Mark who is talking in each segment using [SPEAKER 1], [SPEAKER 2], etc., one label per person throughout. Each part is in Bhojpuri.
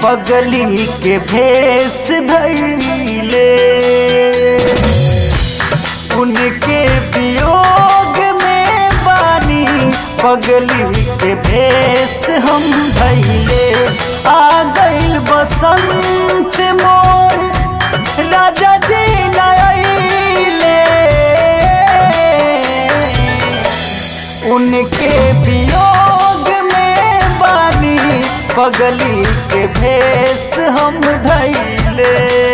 [SPEAKER 1] पगली के भेष धइले। उनके वियोग में बानी पगली के भेष हम धइले। आ गइल बसंत मोर राजा जी नइले। उनके वियोग में बानी पगली के भेष हम धइले।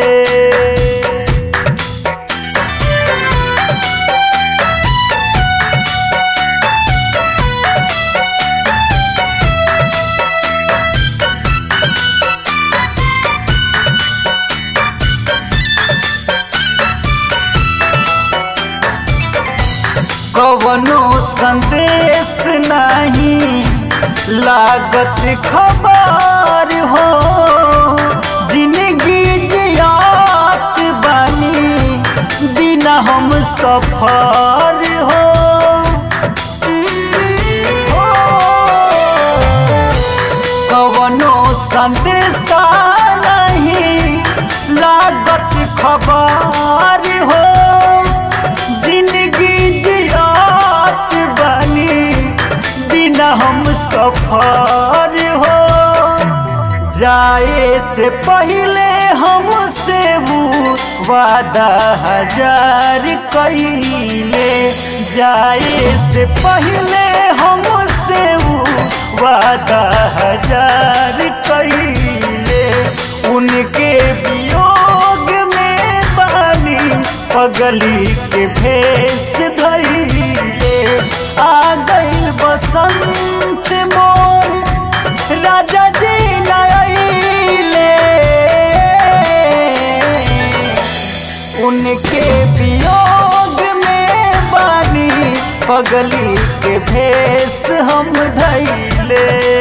[SPEAKER 1] कवनो संदेश नहीं लागत खबर हो। जिंदगी जियात बानी बिना हम सफर हो। कवनो संदेश नहीं लागत खबर हो। हम सफर हो। जाए से पहले हमसे वो वादा हजार कइले। जाए से पहले हमसे वो वादा हजार कइले। उनके वियोग में बानी पगली के भेष धइले। आ गइल बसंत मोर राजा जी नइले। उनके वियोग में बानी पगली के भेष हम धइले।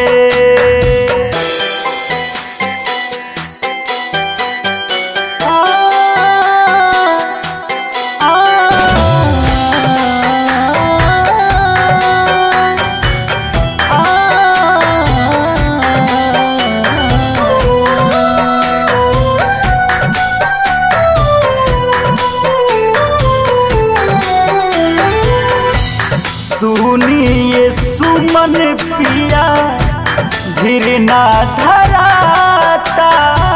[SPEAKER 1] सुनिए सुमन पिया धीर ना धराता।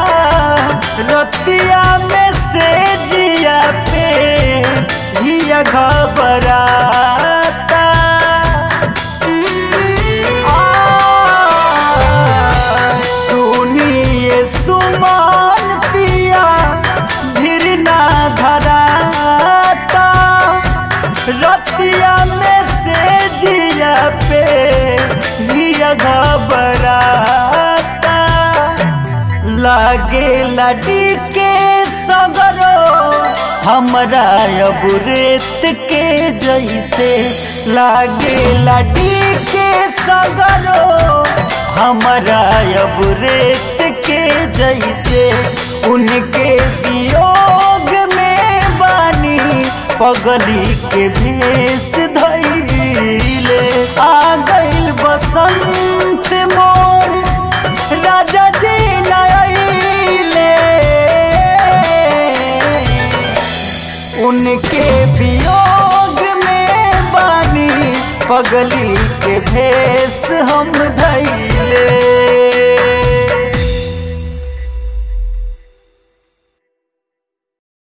[SPEAKER 1] रतिया में से जिया पे हिया घबराता। सुनिए सुमन पिया धीर ना धराता। रतिया में जिया पे हिया घबराता। लागे लड़ी के सगरो हमरा अब रेत के जैसे। लागे लड़ी के सगरो हमरा अब रेत के जैसे। उनके वियोग में बानी पगली के भेष धइले। आ गइल बसंत मोर राजा जी नइले। उनके वियोग में बानी पगली के भेष हम धइले।